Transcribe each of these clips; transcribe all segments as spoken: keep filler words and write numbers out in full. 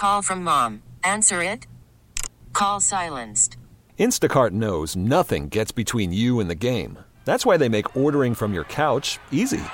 Call from mom. Answer it. Call silenced. Instacart knows nothing gets between you and the game. That's why they make ordering from your couch easy.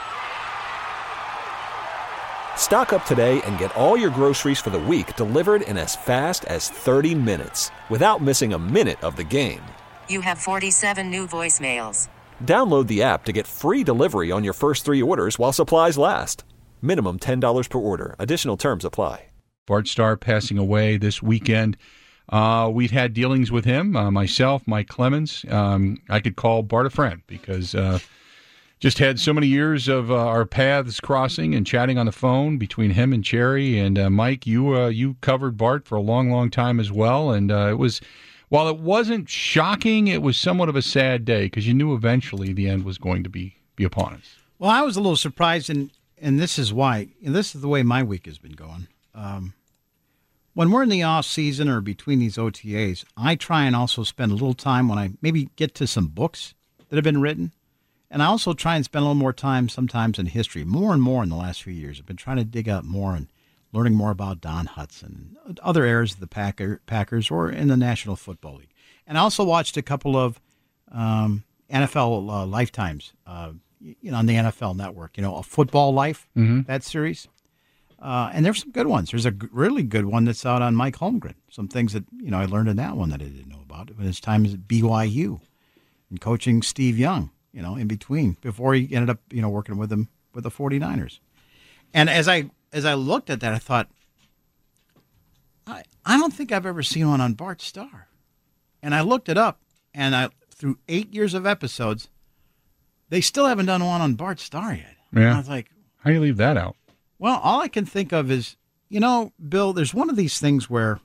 Stock up today and get all your groceries for the week delivered in as fast as thirty minutes without missing a minute of the game. You have forty-seven new voicemails. Download the app to get free delivery on your first three orders while supplies last. Minimum ten dollars per order. Additional terms apply. Bart Starr passing away this weekend. Uh, we've had dealings with him, uh, myself, Mike Clemens. Um, I could call Bart a friend because uh, just had so many years of uh, our paths crossing and chatting on the phone between him and Cherry. And uh, Mike, you uh, you covered Bart for a long, long time as well. And uh, it was, while it wasn't shocking, it was somewhat of a sad day because you knew eventually the end was going to be, be upon us. Well, I was a little surprised, and, and this is why. And this is the way my week has been going. Um, When we're in the off season or between these O T As, I try and also spend a little time when I maybe get to some books that have been written. And I also try and spend a little more time sometimes in history, more and more in the last few years. I've been trying to dig up more and learning more about Don Hutson and other eras of the Packer, Packers or in the National Football League. And I also watched a couple of um, N F L uh, Lifetimes, uh, you know, on the N F L Network, you know, A Football Life, mm-hmm. that series. Uh, and there's some good ones. There's a g- really good one that's out on Mike Holmgren. Some things that, you know, I learned in that one that I didn't know about. His time at B Y U and coaching Steve Young, you know, in between, before he ended up, you know, working with him with the 49ers. And as I as I looked at that, I thought, I, I don't think I've ever seen one on Bart Starr. And I looked it up, and I through eight years of episodes, they still haven't done one on Bart Starr yet. Yeah. And I was like, how do you leave that out? Well, all I can think of is, you know, Bill, there's one of these things where,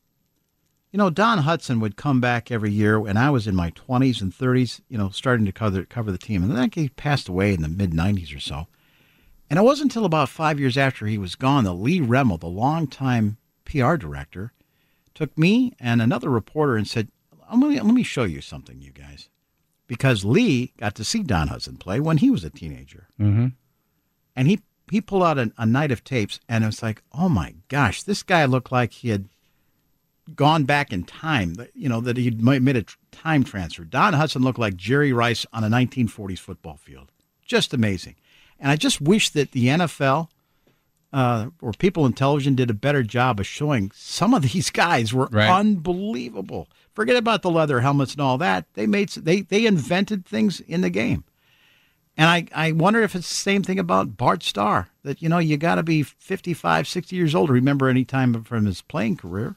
you know, Don Hutson would come back every year when I was in my twenties and thirties, you know, starting to cover, cover the team. And then he passed away in the mid-nineties or so. And it wasn't until about five years after he was gone that Lee Remmel, the longtime P R director, took me and another reporter and said, I'm gonna, let me show you something, you guys. Because Lee got to see Don Hutson play when he was a teenager. Mm-hmm. And he He pulled out a, a night of tapes, and it was like, oh, my gosh, this guy looked like he had gone back in time, you know, that he'd made a time transfer. Don Hutson looked like Jerry Rice on a nineteen forties football field. Just amazing. And I just wish that the N F L uh, or people in television did a better job of showing some of these guys were right. unbelievable. Forget about the leather helmets and all that. They made they they invented things in the game. And I, I wonder if it's the same thing about Bart Starr, that, you know, you got to be fifty-five, sixty years old to remember any time from his playing career.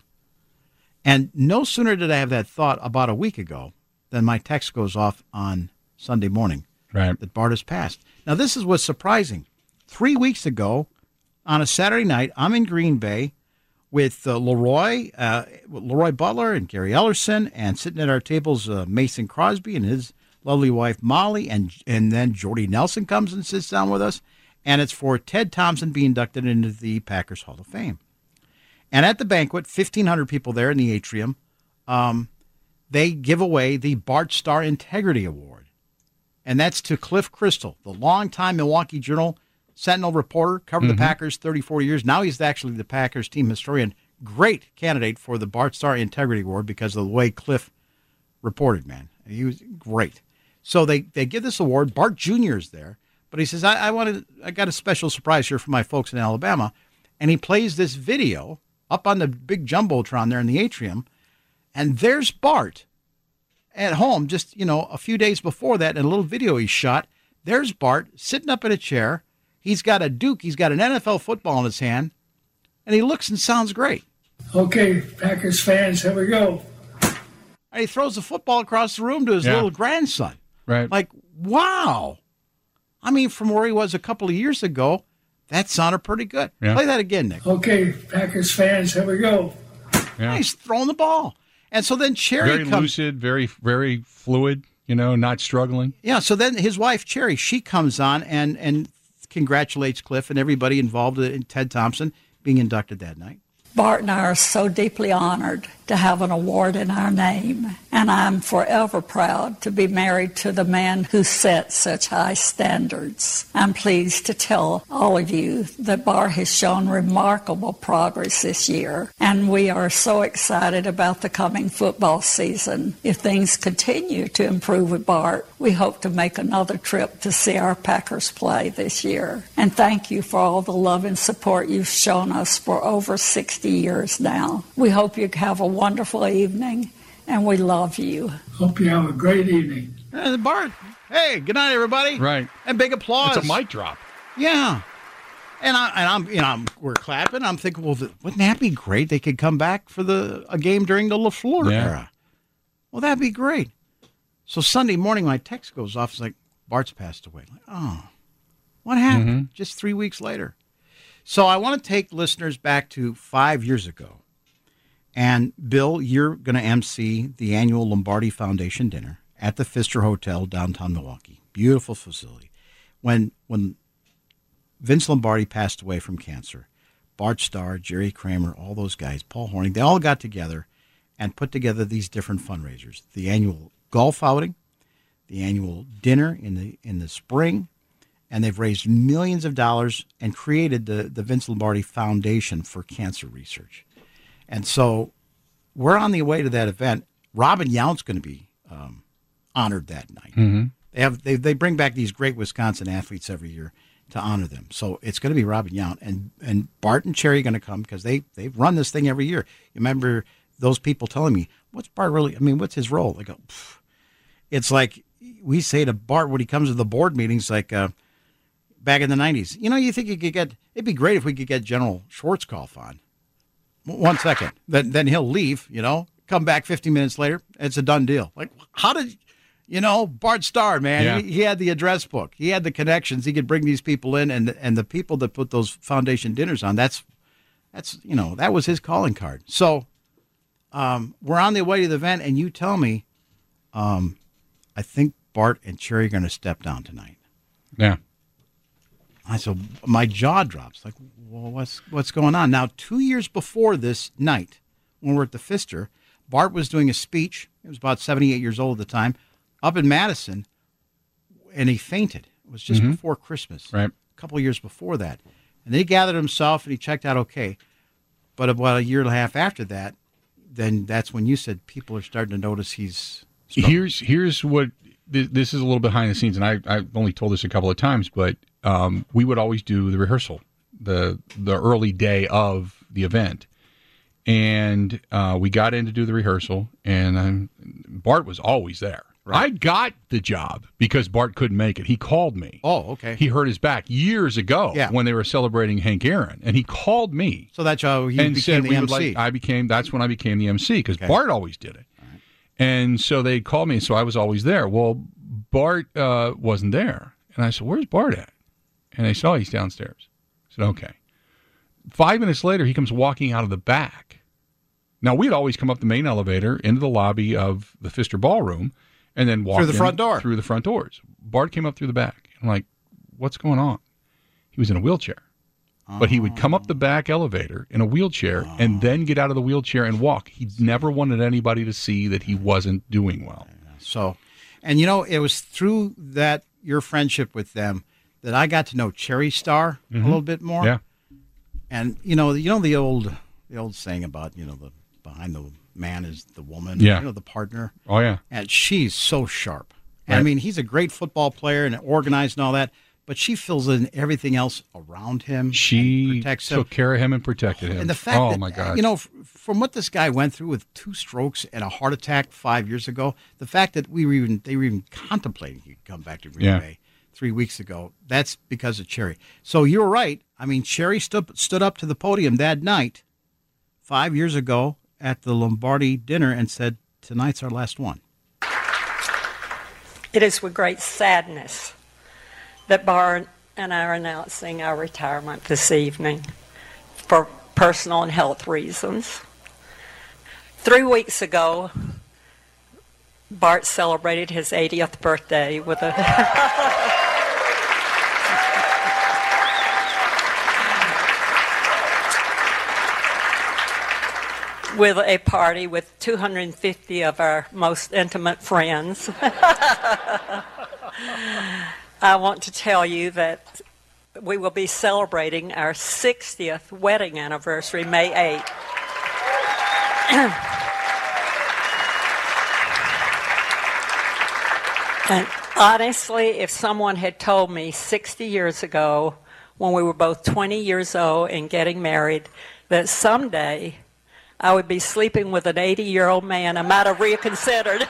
And no sooner did I have that thought about a week ago than my text goes off on Sunday morning right. that Bart has passed. Now, this is what's surprising. Three weeks ago, on a Saturday night, I'm in Green Bay with uh, Leroy, uh, Leroy Butler and Gary Ellerson, and sitting at our tables, uh, Mason Crosby and his lovely wife Molly, and and then Jordy Nelson comes and sits down with us, and it's for Ted Thompson being inducted into the Packers Hall of Fame. And at the banquet, fifteen hundred people there in the atrium, um, they give away the Bart Starr Integrity Award, and that's to Cliff Crystal, the longtime Milwaukee Journal Sentinel reporter, covered mm-hmm. the Packers thirty-four years. Now he's actually the Packers team historian. Great candidate for the Bart Starr Integrity Award because of the way Cliff reported, man. He was great. So they, they give this award. Bart Junior is there, but he says, I, I wanted, I got a special surprise here for my folks in Alabama. And he plays this video up on the big Jumbotron there in the atrium. And there's Bart at home just, you know, a few days before that in a little video he shot. There's Bart sitting up in a chair. He's got a Duke. He's got an N F L football in his hand. And he looks and sounds great. Okay, Packers fans, here we go. And he throws the football across the room to his yeah. little grandson. Right. Like, wow. I mean, from where he was a couple of years ago, that sounded pretty good. Yeah. Play that again, Nick. Okay, Packers fans, here we go. Yeah. He's throwing the ball. And so then Cherry Very comes. lucid, very, very fluid, you know, not struggling. Yeah, so then his wife, Cherry, she comes on and, and congratulates Cliff and everybody involved in Ted Thompson being inducted that night. Bart and I are so deeply honored to have an award in our name, and I'm forever proud to be married to the man who set such high standards. I'm pleased to tell all of you that Bart has shown remarkable progress this year, and we are so excited about the coming football season. If things continue to improve with Bart, we hope to make another trip to see our Packers play this year. And thank you for all the love and support you've shown us for over sixty years now. We hope you have a wonderful evening, and we love you. Hope you have a great evening. Uh, Bart, hey, good night, everybody. Right. And big applause. It's a mic drop. Yeah. And, I, and I'm, you know, I'm, we're clapping. I'm thinking, well, the, wouldn't that be great? They could come back for the a game during the LaFleur Yeah. era. Well, that'd be great. So Sunday morning, my text goes off. It's like, Bart's passed away. Like, oh, what happened? Mm-hmm. Just three weeks later. So I want to take listeners back to five years ago. And, Bill, you're going to emcee the annual Lombardi Foundation dinner at the Pfister Hotel, downtown Milwaukee. Beautiful facility. When when Vince Lombardi passed away from cancer, Bart Starr, Jerry Kramer, all those guys, Paul Horning, they all got together and put together these different fundraisers. The annual golf outing, the annual dinner in the in the spring, and they've raised millions of dollars and created the, the Vince Lombardi Foundation for Cancer Research. And so we're on the way to that event. Robin Yount's going to be um, honored that night. Mm-hmm. They have they they bring back these great Wisconsin athletes every year to honor them. So it's going to be Robin Yount and and Bart and Cherry are going to come because they they've run this thing every year. You remember those people telling me, "What's Bart really? I mean, what's his role?" They go, Pff. It's like we say to Bart when he comes to the board meetings, like uh, back in the nineties. You know, you think you could get? It'd be great if we could get General Schwarzkopf on. One second, then then he'll leave. You know, come back fifty minutes later. It's a done deal. Like, how did, you know, Bart Starr, man? Yeah. He, he had the address book. He had the connections. He could bring these people in, and and the people that put those foundation dinners on. That's that's you know that was his calling card. So, um, we're on the way to the event, and you tell me, um, I think Bart and Cherry are going to step down tonight. Yeah. I so my jaw drops. Like, well, what's what's going on now? Two years before this night, when we're at the Pfister, Bart was doing a speech. He was about seventy-eight years old at the time, up in Madison, and he fainted. It was just Mm-hmm. before Christmas, Right. a couple of years before that, and then he gathered himself and he checked out okay. But about a year and a half after that, then that's when you said people are starting to notice he's. struggling. Here's here's what th- this is a little behind the scenes, and I I've only told this a couple of times, but um, we would always do the rehearsal, the the early day of the event, and uh, we got in to do the rehearsal, and um, Bart was always there. Right. I got the job because Bart couldn't make it. He called me. Oh, okay. He hurt his back years ago Yeah. when they were celebrating Hank Aaron, and he called me So that's how he and became said the we M would C. like. I became. That's when I became the M C because Okay. Bart always did it, and so they called me. So I was always there. Well, Bart uh, wasn't there, and I said, "Where's Bart at?" And they said, "Oh, he's downstairs." I said, "Okay." Five minutes later, he comes walking out of the back. Now we'd always come up the main elevator into the lobby of the Pfister Ballroom, and then walk Through the in front door. Through the front doors. Bart came up through the back. I'm like, "What's going on?" He was in a wheelchair. But he would come up the back elevator in a wheelchair and then get out of the wheelchair and walk. He never wanted anybody to see that he wasn't doing well. So, and you know, it was through that, your friendship with them, that I got to know Cherry Star a little bit more. Yeah. And you know, you know the old, the old saying about, you know, the behind the man is the woman. Yeah. You know, the partner. Oh, yeah. And she's so sharp. And I Right. mean, he's a great football player and organized and all that, but she fills in everything else around him. She and protects him. took care of him and protected him. And the fact oh, that, my God. you know, f- from what this guy went through with two strokes and a heart attack five years ago, the fact that we were even they were even contemplating he'd come back to Green Yeah. Bay three weeks ago, that's because of Cherry. So you were right. I mean, Cherry stood stood up to the podium that night, five years ago at the Lombardi dinner, and said, "Tonight's our last one." It is with great sadness that Bart and I are announcing our retirement this evening for personal and health reasons. Three weeks ago, Bart celebrated his eightieth birthday with a with a party with two hundred fifty of our most intimate friends. I want to tell you that we will be celebrating our sixtieth wedding anniversary May eighth. And honestly, if someone had told me sixty years ago, when we were both twenty years old and getting married, that someday I would be sleeping with an eighty-year-old man, I might have reconsidered.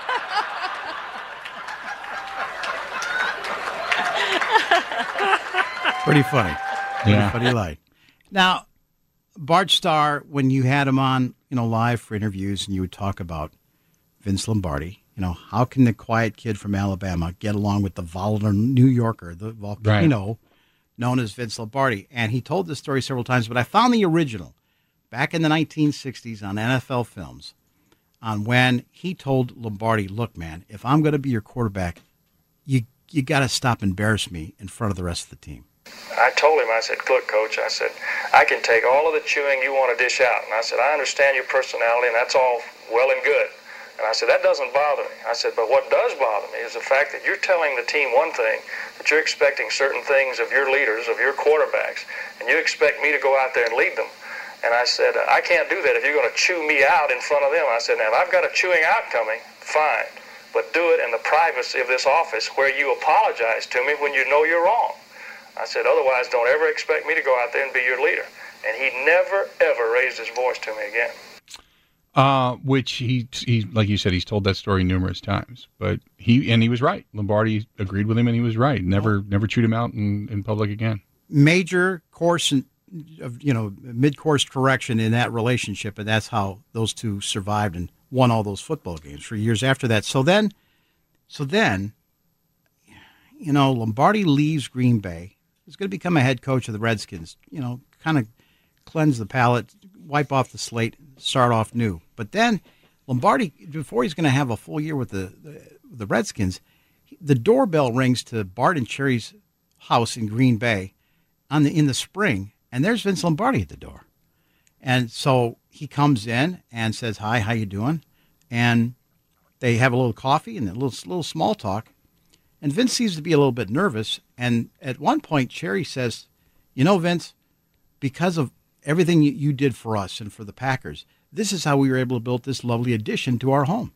Pretty funny. Yeah. Pretty funny line. Now, Bart Starr, when you had him on, you know, live for interviews, and you would talk about Vince Lombardi, you know, how can the quiet kid from Alabama get along with the volatile New Yorker, the volcano, right, known as Vince Lombardi? And he told this story several times, but I found the original back in the nineteen sixties on N F L films on when he told Lombardi, look, man, if I'm going to be your quarterback, you you got to stop embarrassing me in front of the rest of the team. I told him, I said, look, Coach, I said, I can take all of the chewing you want to dish out. And I said, I understand your personality, and that's all well and good. And I said, that doesn't bother me. I said, but what does bother me is the fact that you're telling the team one thing, that you're expecting certain things of your leaders, of your quarterbacks, and you expect me to go out there and lead them. And I said, I can't do that if you're going to chew me out in front of them. I said, now, if I've got a chewing out coming, fine. But do it in the privacy of this office where you apologize to me when you know you're wrong. I said, otherwise, don't ever expect me to go out there and be your leader. And he never, ever raised his voice to me again. Uh, which he, he, like you said, he's told that story numerous times. But he, and he was right. Lombardi agreed with him, and he was right. Never, never chewed him out in, in public again. Major course, in, of you know, mid-course correction in that relationship, and that's how those two survived and won all those football games for years after that. So then, so then, you know, Lombardi leaves Green Bay. He's going to become a head coach of the Redskins, you know, kind of cleanse the palate, wipe off the slate, start off new. But then Lombardi, before he's going to have a full year with the, the, the Redskins, the doorbell rings to Bart and Cherry's house in Green Bay on the in the spring, and there's Vince Lombardi at the door. And so he comes in and says, hi, how you doing? And they have a little coffee and a little, little small talk. And Vince seems to be a little bit nervous. And at one point, Cherry says, you know, Vince, because of everything you, you did for us and for the Packers, this is how we were able to build this lovely addition to our home.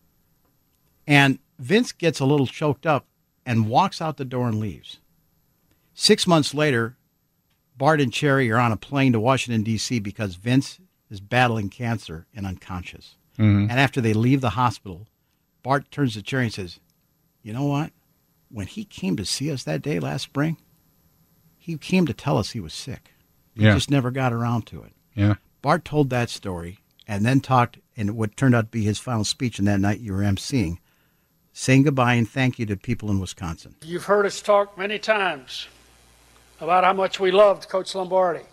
And Vince gets a little choked up and walks out the door and leaves. Six months later, Bart and Cherry are on a plane to Washington, D C because Vince is battling cancer and unconscious. Mm-hmm. And after they leave the hospital, Bart turns to Cherry and says, you know what? When he came to see us that day last spring, he came to tell us he was sick. He yeah. just never got around to it. Yeah. Bart told that story and then talked in what turned out to be his final speech in that night you were emceeing, saying goodbye and thank you to people in Wisconsin. You've heard us talk many times about how much we loved Coach Lombardi.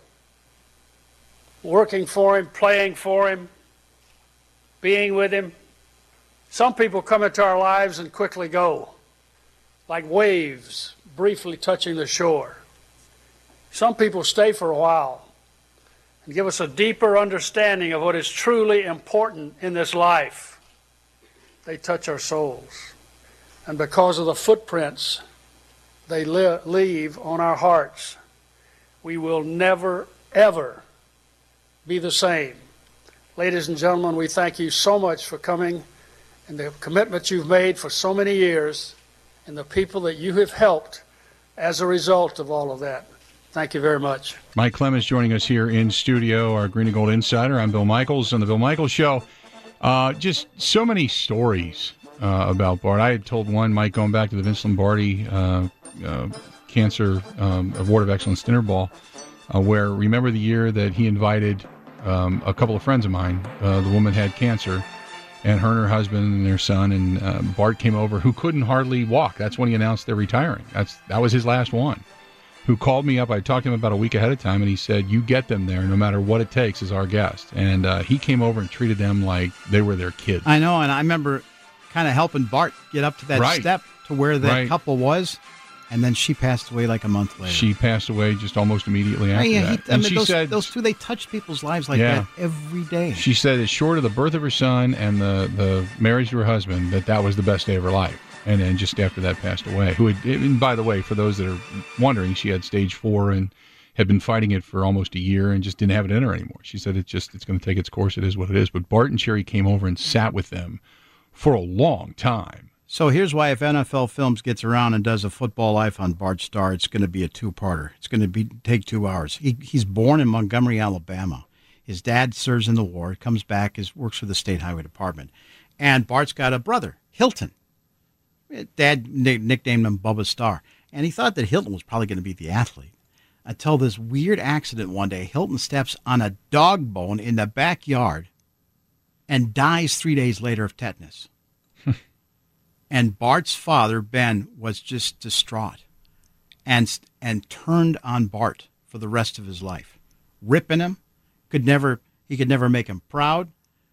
Working for him, playing for him, being with him. Some people come into our lives and quickly go, like waves briefly touching the shore. Some people stay for a while and give us a deeper understanding of what is truly important in this life. They touch our souls. And because of the footprints they li- leave on our hearts, we will never, ever be the same. Ladies and gentlemen, we thank you so much for coming and the commitment you've made for so many years and the people that you have helped as a result of all of that. Thank you very much. Mike Clemens joining us here in studio, our Green and Gold Insider. I'm Bill Michaels on the Bill Michaels Show. Uh, just so many stories uh, about Bart. I had told one, Mike, going back to the Vince Lombardi uh, uh, Cancer um, Award of Excellence dinner ball, uh, where remember the year that he invited um, a couple of friends of mine. Uh, the woman had cancer, and her and her husband and their son, and uh, Bart came over, who couldn't hardly walk. That's when he announced they're retiring. That's that was his last one. Who called me up. I talked to him about a week ahead of time, and he said, you get them there no matter what it takes as our guest. And uh, he came over and treated them like they were their kids. I know, and I remember kind of helping Bart get up to that right. step to where that right. couple was. And then she passed away like a month later. She passed away just almost immediately after Oh, yeah, that. he, I and mean, she those, said those two, they touched people's lives like Yeah. that every day. she said that short of the birth of her son and the, the marriage to her husband, that that was the best day of her life. And then just after that passed away. Who had, and by the way, for those that are wondering, she had stage four and had been fighting it for almost a year and just didn't have it in her anymore. She said it's just it's going to take its course. It is what it is. But Bart and Sherry came over and sat with them for a long time. So here's why if N F L Films gets around and does a football life on Bart Starr, it's going to be a two-parter. It's going to be take two hours. He, he's born in Montgomery, Alabama. His dad serves in the war, comes back, is, works for the State Highway Department. And Bart's got a brother, Hilton. Dad nicknamed him Bubba Starr. And he thought that Hilton was probably going to be the athlete. Until this weird accident one day, Hilton steps on a dog bone in the backyard and dies three days later of tetanus. And Bart's father, Ben, was just distraught and and turned on Bart for the rest of his life, ripping him. Could never he could never make him proud.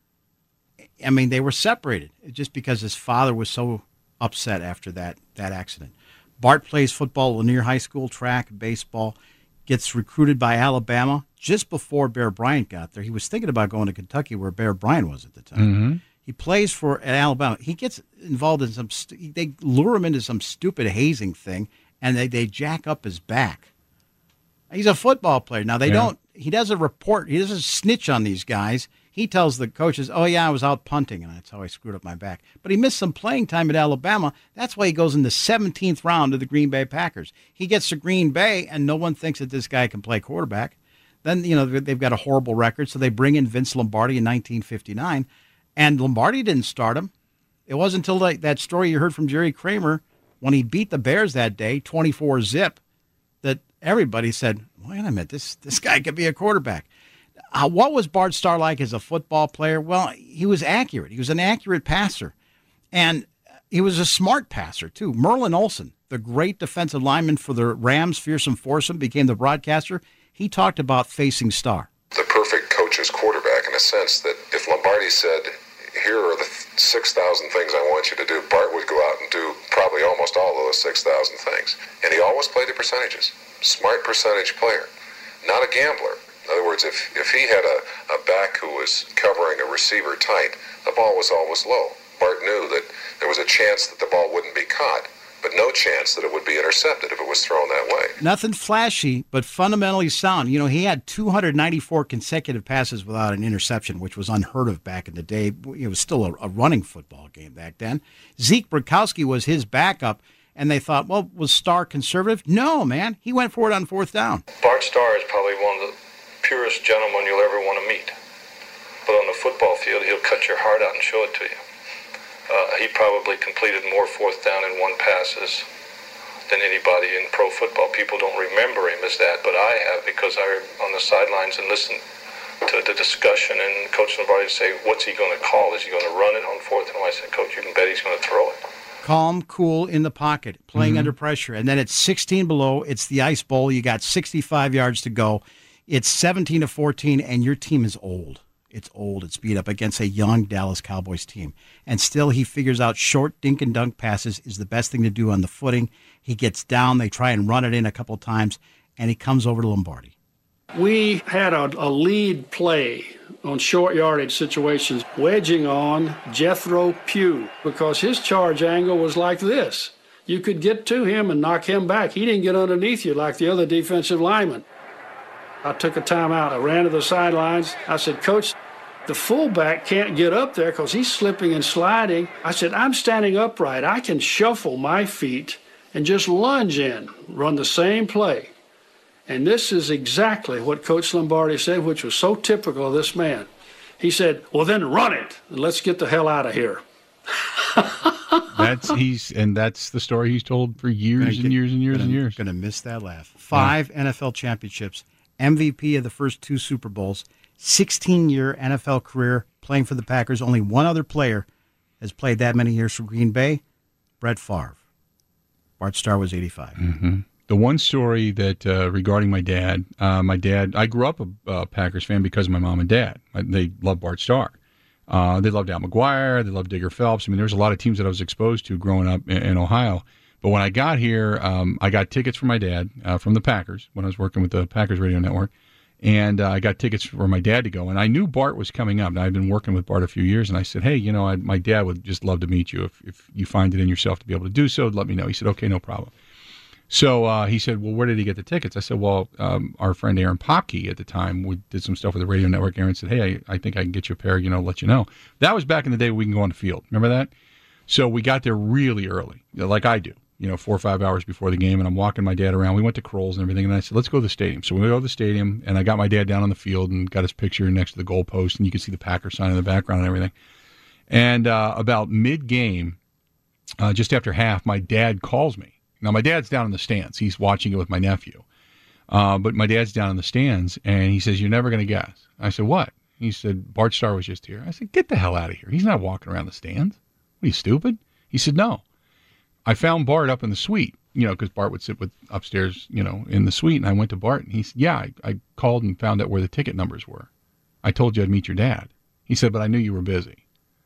I mean, they were separated just because his father was so upset after that that accident. Bart plays football at Lanier High School, track, baseball, gets recruited by Alabama just before Bear Bryant got there. He was thinking about going to Kentucky, where Bear Bryant was at the time. Mm-hmm. He plays for at Alabama. He gets involved in some. St- they lure him into some stupid hazing thing, and they, they jack up his back. He's a football player. Now they Yeah. don't. He doesn't report. He doesn't snitch on these guys. He tells the coaches, "Oh yeah, I was out punting, and that's how I screwed up my back." But he missed some playing time at Alabama. That's why he goes in the seventeenth round of the Green Bay Packers. He gets to Green Bay, and no one thinks that this guy can play quarterback. Then you know they've got a horrible record, so they bring in Vince Lombardi in nineteen fifty-nine. And Lombardi didn't start him. It wasn't until like that story you heard from Jerry Kramer when he beat the Bears that day, twenty-four zip, that everybody said, wait a minute, this, this guy could be a quarterback. Uh, what was Bart Starr like as a football player? Well, he was accurate. He was an accurate passer. And he was a smart passer, too. Merlin Olsen, the great defensive lineman for the Rams, Fearsome Foursome, became the broadcaster. He talked about facing Starr. The perfect coach's quarterback in a sense that if Lombardi said, here are the six thousand things I want you to do, Bart would go out and do probably almost all of those six thousand things. And he always played the percentages. Smart percentage player. Not a gambler. In other words, if, if he had a, a back who was covering a receiver tight, the ball was always low. Bart knew that there was a chance that the ball wouldn't be caught, but no chance that it would be intercepted if it was thrown that way. Nothing flashy, but fundamentally sound. You know, he had two hundred ninety-four consecutive passes without an interception, which was unheard of back in the day. It was still a, a running football game back then. Zeke Brokowski was his backup, and they thought, well, was Starr conservative? No, man. He went for it on fourth down. Bart Starr is probably one of the purest gentlemen you'll ever want to meet. But on the football field, he'll cut your heart out and show it to you. Uh, he probably completed more fourth down and one passes than anybody in pro football. People don't remember him as that, but I have, because I was on the sidelines and listened to the discussion, and Coach Lombardi say, what's he going to call? Is he going to run it on fourth and one? I said, Coach, you can bet he's going to throw it. Calm, cool, in the pocket, playing Mm-hmm. under pressure. And then it's sixteen below. It's the Ice Bowl. You got sixty-five yards to go. It's seventeen to fourteen, and your team is old. It's old. It's beat up against a young Dallas Cowboys team. And still he figures out short dink and dunk passes is the best thing to do on the footing. He gets down. They try and run it in a couple times, and he comes over to Lombardi. We had a, a lead play on short yardage situations, wedging on Jethro Pugh, because his charge angle was like this. You could get to him and knock him back. He didn't get underneath you like the other defensive lineman. I took a timeout. I ran to the sidelines. I said, Coach, the fullback can't get up there because he's slipping and sliding. I said, I'm standing upright. I can shuffle my feet and just lunge in, run the same play. And this is exactly what Coach Lombardi said, which was so typical of this man. He said, well, then run it, and let's get the hell out of here. That's he's and that's the story he's told for years and years and years gonna, and years. Going to miss that laugh. Five yeah. N F L championships, M V P of the first two Super Bowls, sixteen-year N F L career playing for the Packers. Only one other player has played that many years for Green Bay, Brett Favre. Bart Starr was eighty-five. Mm-hmm. The one story that uh, regarding my dad, uh, my dad, I grew up a uh, Packers fan because of my mom and dad. They loved Bart Starr. Uh, they loved Al McGuire. They loved Digger Phelps. I mean, there was a lot of teams that I was exposed to growing up in, in Ohio. But when I got here, um, I got tickets for my dad uh, from the Packers when I was working with the Packers Radio Network. And uh, I got tickets for my dad to go. And I knew Bart was coming up. Now, I'd been working with Bart a few years. And I said, hey, you know, I, my dad would just love to meet you. If, if you find it in yourself to be able to do so, let me know. He said, okay, no problem. So uh, he said, well, where did he get the tickets? I said, well, um, our friend Aaron Popke at the time, we did some stuff with the radio network. Aaron said, hey, I, I think I can get you a pair, you know, let you know. That was back in the day we can go on the field. Remember that? So we got there really early, like I do, you know, four or five hours before the game. And I'm walking my dad around. We went to Kroll's and everything. And I said, let's go to the stadium. So we go to the stadium, and I got my dad down on the field and got his picture next to the goalpost. And you can see the Packer sign in the background and everything. And uh, about mid-game, uh, just after half, my dad calls me. Now, my dad's down in the stands. He's watching it with my nephew. Uh, but my dad's down in the stands, and he says, you're never going to guess. I said, what? He said, Bart Starr was just here. I said, get the hell out of here. He's not walking around the stands. What are you, stupid? He said, no. I found Bart up in the suite, you know, because Bart would sit with upstairs, you know, in the suite. And I went to Bart, and he said, yeah, I, I called and found out where the ticket numbers were. I told you I'd meet your dad. He said, but I knew you were busy.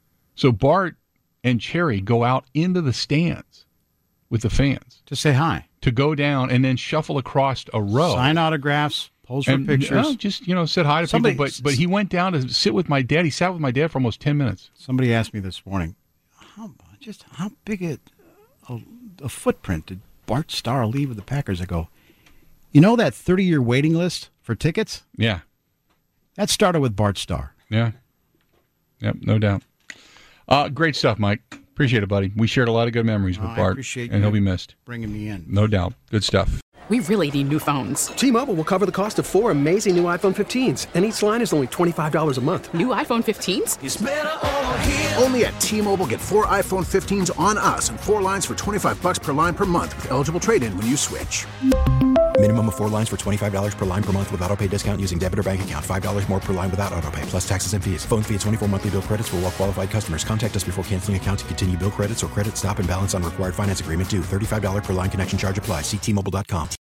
So Bart and Cherry go out into the stands with the fans to say hi, to go down and then shuffle across a row, sign autographs, pose for and, pictures, uh, just you know, said hi to Somebody, people. But but he went down to sit with my dad. He sat with my dad for almost ten minutes. Somebody asked me this morning, how just how big a, a, a footprint did Bart Starr leave with the Packers? I go, you know that thirty-year waiting list for tickets? Yeah, that started with Bart Starr. Yeah, yep, no doubt. Uh, great stuff, Mike. Appreciate it, buddy. We shared a lot of good memories with oh, Bart, I appreciate and he'll be missed. Bringing me in. No doubt. Good stuff. We really need new phones. T-Mobile will cover the cost of four amazing new iPhone fifteens, and each line is only twenty-five dollars a month. New iPhone fifteens? It's better over here. Only at T-Mobile, get four iPhone fifteens on us and four lines for twenty-five bucks per line per month with eligible trade-in when you switch. Minimum of four lines for twenty-five dollars per line per month with autopay discount using debit or bank account. five dollars more per line without autopay, plus taxes and fees. Phone fee at twenty-four monthly bill credits for well-qualified customers. Contact us before canceling account to continue bill credits or credit stop and balance on required finance agreement due. thirty-five dollars per line connection charge applies. See T Mobile dot com.